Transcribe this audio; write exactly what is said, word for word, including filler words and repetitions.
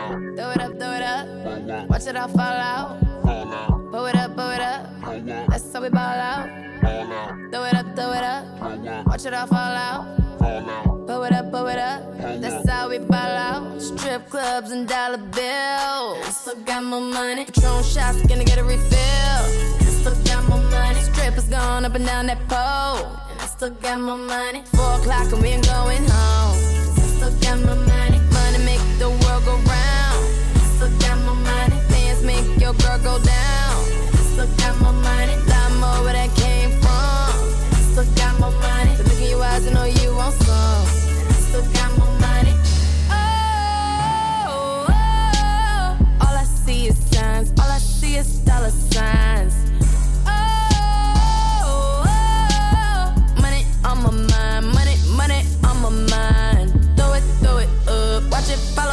Throw it up, throw it up. Watch it all fall out. Pull it up, pull it up. That's how we ball out. Throw it up, throw it up. Watch it all fall out. Pull it up, pull it up. That's how we ball out. Strip clubs and dollar bills. Still got more money. Patron shots, gonna get a refill. Still got more money. Strippers going up and down that pole. And I still got more money. Four o'clock and we ain't going home. 'Cause I still got more money.